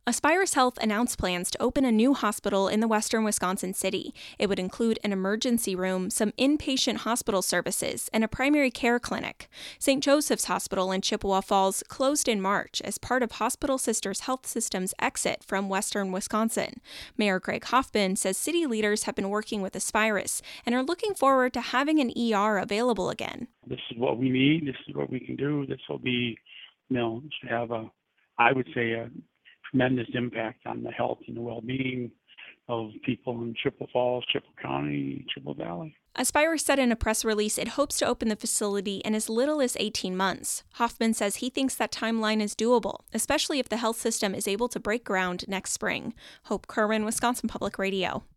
Aspirus Health announced plans to open a new hospital in the western Wisconsin city. It would include an emergency room, some inpatient hospital services, and a primary care clinic. St. Joseph's Hospital in Chippewa Falls closed in March as part of Hospital Sisters Health System's exit from western Wisconsin. Mayor Greg Hoffman says city leaders have been working with Aspirus and are looking forward to having an ER available again. This is what we need. This is what we can do. This will be, should have a tremendous impact on the health and the well-being of people in Chippewa Falls, Chippewa County, Chippewa Valley. Aspirus said in a press release it hopes to open the facility in as little as 18 months. Hoffman says he thinks that timeline is doable, especially if the health system is able to break ground next spring. Hope Kerwin, Wisconsin Public Radio.